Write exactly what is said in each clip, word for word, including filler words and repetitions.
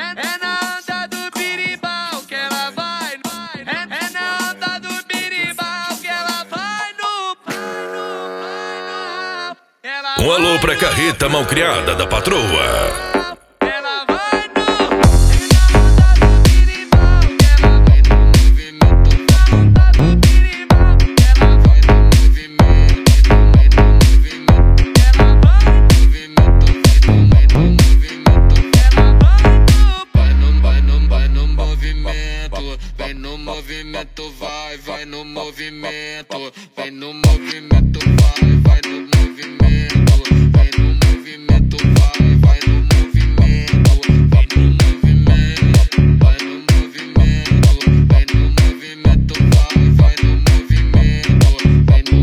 é na onda do birimbau que ela vai. É, é na onda do birimbau que ela vai no pai, no pai, no. Um alô pra carreta malcriada da patroa. Vai no movimento, vai, vai no movimento, vai no movimento, vai, vai no movimento, vai no movimento, vai, vai no movimento, vai no movimento, vai no movimento, vai no movimento, vai, vai no movimento, vai no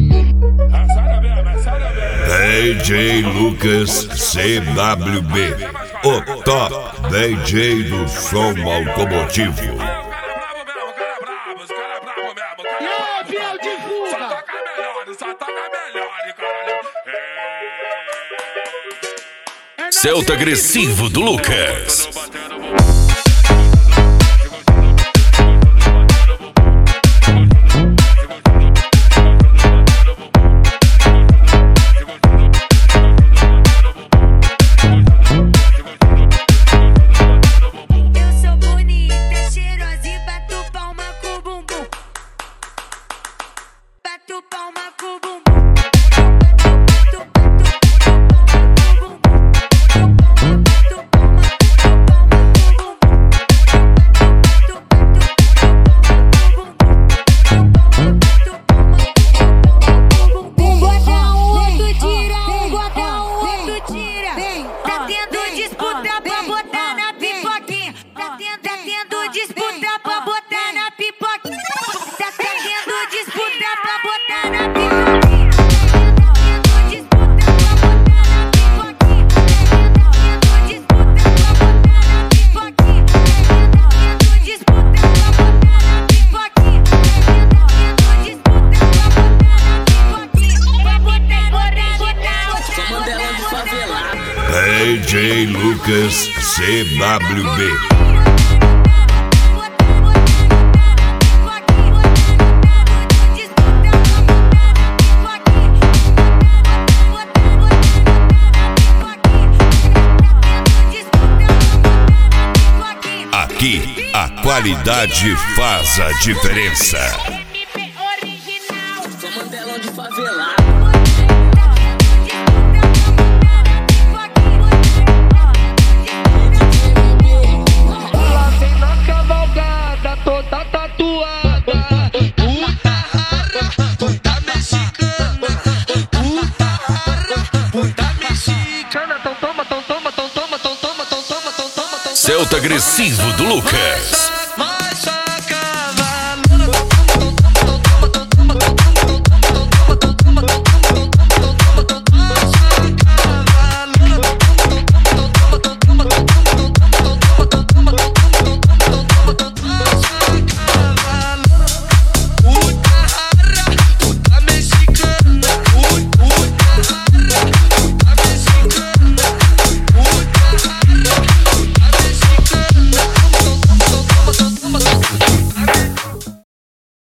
movimento. D J Lucas C W B, o top D J do som automotivo. Celta agressivo do Lucas. D J Lucas C W B. Aqui a qualidade faz a diferença. Sou Mandelão de favela. Celta agressivo do Lucas.